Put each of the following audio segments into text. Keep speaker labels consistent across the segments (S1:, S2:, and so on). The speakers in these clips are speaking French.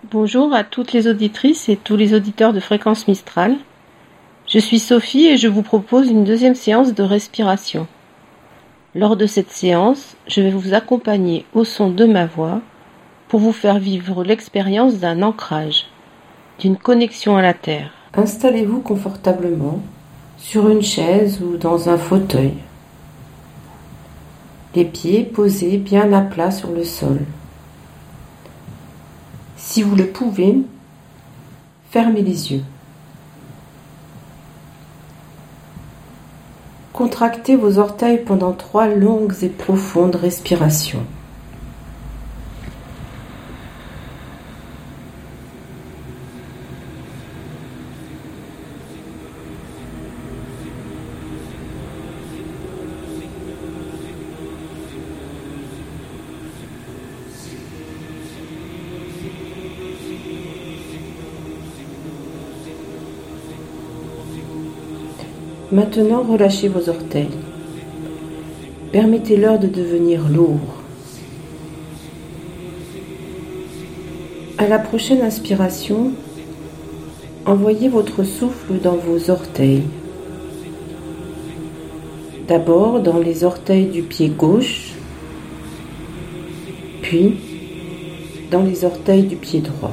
S1: Bonjour à toutes les auditrices et tous les auditeurs de Fréquence Mistral. Je suis Sophie et je vous propose une deuxième séance de respiration. Lors de cette séance, je vais vous accompagner au son de ma voix pour vous faire vivre l'expérience d'un ancrage, d'une connexion à la Terre. Installez-vous confortablement sur une chaise ou dans un fauteuil. Les pieds posés bien à plat sur le sol. Si vous le pouvez, fermez les yeux. Contractez vos orteils pendant 3 longues et profondes respirations. Maintenant, relâchez vos orteils. Permettez-leur de devenir lourds. À la prochaine inspiration, envoyez votre souffle dans vos orteils. D'abord dans les orteils du pied gauche, puis dans les orteils du pied droit.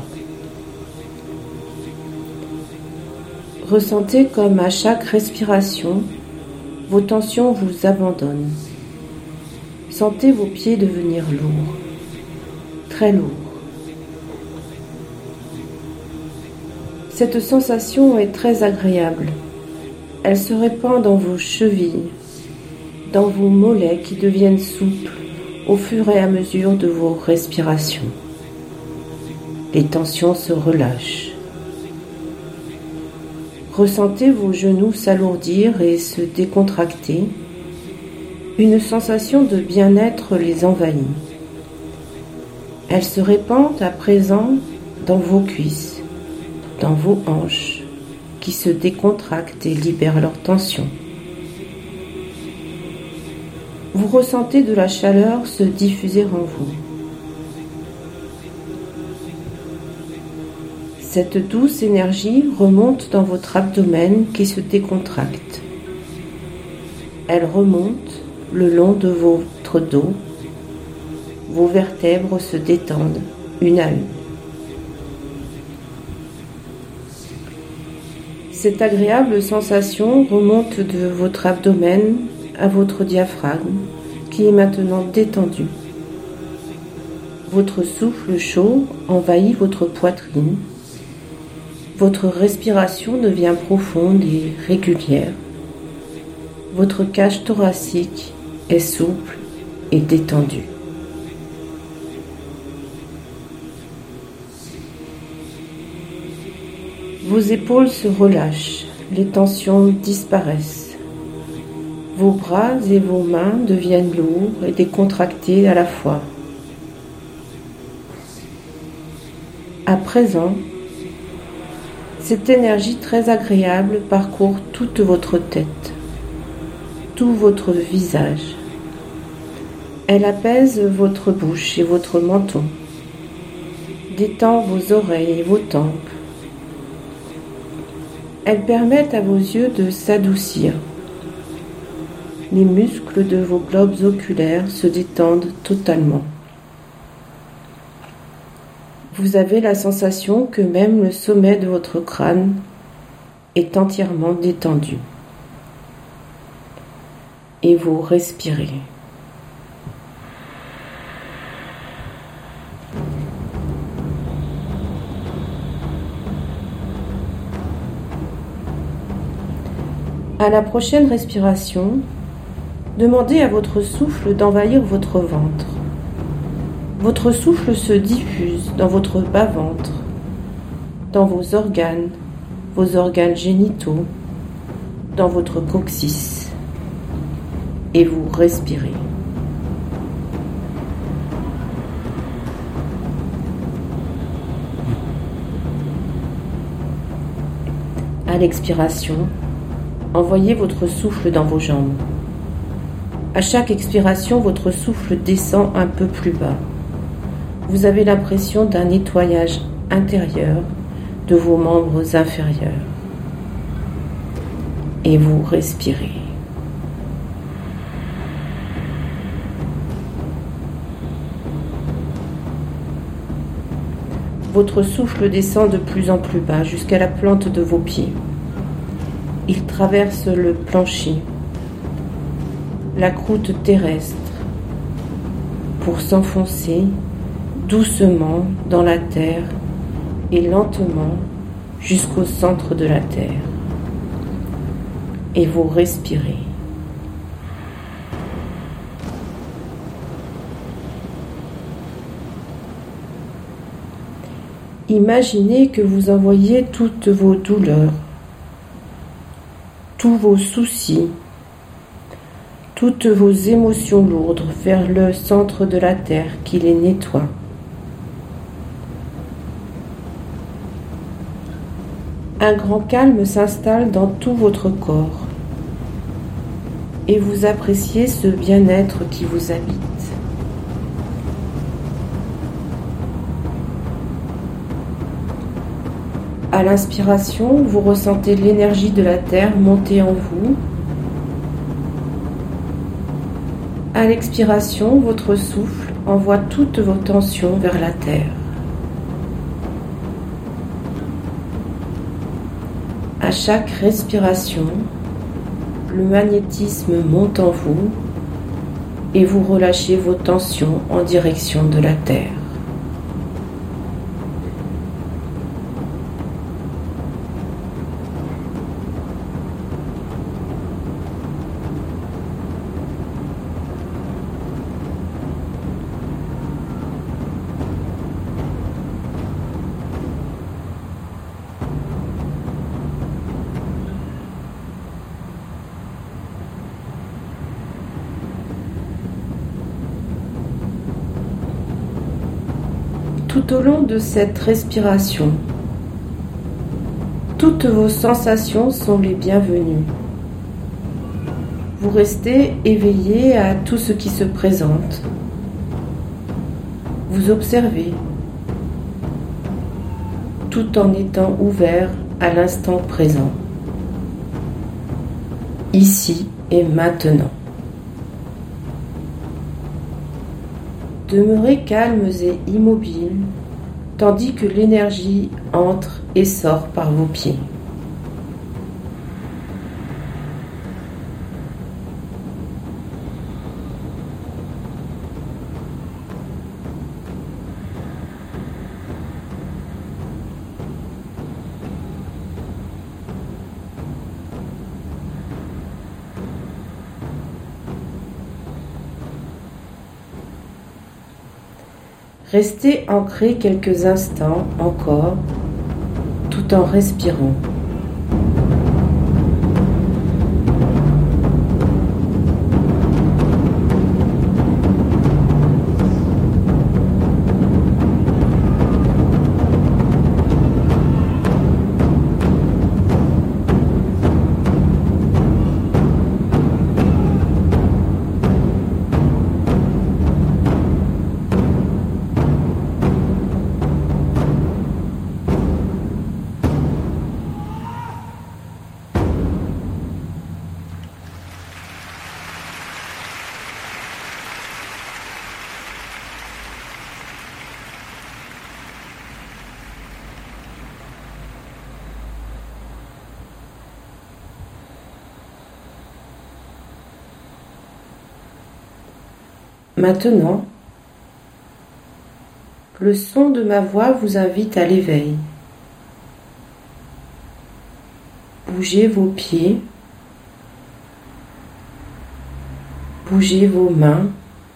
S1: Ressentez comme à chaque respiration, vos tensions vous abandonnent. Sentez vos pieds devenir lourds, très lourds. Cette sensation est très agréable. Elle se répand dans vos chevilles, dans vos mollets qui deviennent souples au fur et à mesure de vos respirations. Les tensions se relâchent. Ressentez vos genoux s'alourdir et se décontracter. Une sensation de bien-être les envahit. Elle se répand à présent dans vos cuisses, dans vos hanches, qui se décontractent et libèrent leurs tensions. Vous ressentez de la chaleur se diffuser en vous. Cette douce énergie remonte dans votre abdomen qui se décontracte. Elle remonte le long de votre dos. Vos vertèbres se détendent une à une. Cette agréable sensation remonte de votre abdomen à votre diaphragme qui est maintenant détendu. Votre souffle chaud envahit votre poitrine. Votre respiration devient profonde et régulière. Votre cage thoracique est souple et détendue. Vos épaules se relâchent, les tensions disparaissent. Vos bras et vos mains deviennent lourds et décontractés à la fois. À présent, cette énergie très agréable parcourt toute votre tête, tout votre visage. Elle apaise votre bouche et votre menton, détend vos oreilles et vos tempes. Elle permet à vos yeux de s'adoucir. Les muscles de vos globes oculaires se détendent totalement. Vous avez la sensation que même le sommet de votre crâne est entièrement détendu. Et vous respirez. À la prochaine respiration, demandez à votre souffle d'envahir votre ventre. Votre souffle se diffuse dans votre bas-ventre, dans vos organes génitaux, dans votre coccyx, et vous respirez. À l'expiration, envoyez votre souffle dans vos jambes. À chaque expiration, votre souffle descend un peu plus bas. Vous avez l'impression d'un nettoyage intérieur de vos membres inférieurs. Et vous respirez. Votre souffle descend de plus en plus bas jusqu'à la plante de vos pieds. Il traverse le plancher, la croûte terrestre, pour s'enfoncer doucement dans la terre et lentement jusqu'au centre de la terre. Et vous respirez. Imaginez que vous envoyez toutes vos douleurs, tous vos soucis, toutes vos émotions lourdes vers le centre de la terre qui les nettoie. Un grand calme s'installe dans tout votre corps et vous appréciez ce bien-être qui vous habite. À l'inspiration, vous ressentez l'énergie de la terre monter en vous. À l'expiration, votre souffle envoie toutes vos tensions vers la terre. À chaque respiration, le magnétisme monte en vous et vous relâchez vos tensions en direction de la terre. Tout au long de cette respiration, toutes vos sensations sont les bienvenues. Vous restez éveillé à tout ce qui se présente. Vous observez, tout en étant ouvert à l'instant présent, ici et maintenant. Demeurez calmes et immobiles, tandis que l'énergie entre et sort par vos pieds. Restez ancré quelques instants encore, tout en respirant. Maintenant, le son de ma voix vous invite à l'éveil. Bougez vos pieds, bougez vos mains,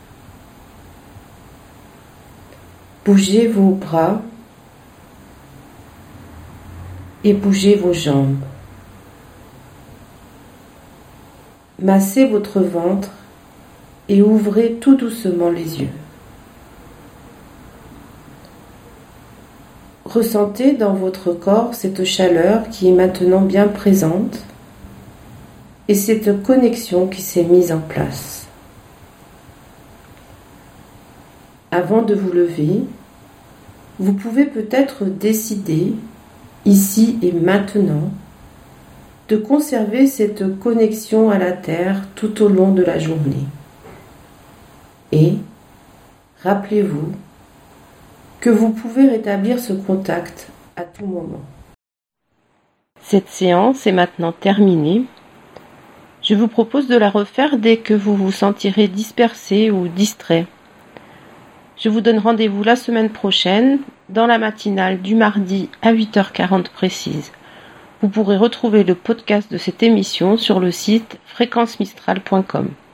S1: bougez vos bras et bougez vos jambes. Massez votre ventre et ouvrez tout doucement les yeux. Ressentez dans votre corps cette chaleur qui est maintenant bien présente et cette connexion qui s'est mise en place. Avant de vous lever, vous pouvez peut-être décider, ici et maintenant, de conserver cette connexion à la Terre tout au long de la journée. Et rappelez-vous que vous pouvez rétablir ce contact à tout moment. Cette séance est maintenant terminée. Je vous propose de la refaire dès que vous vous sentirez dispersé ou distrait. Je vous donne rendez-vous la semaine prochaine dans la matinale du mardi à 8h40 précise. Vous pourrez retrouver le podcast de cette émission sur le site fréquencemistral.com.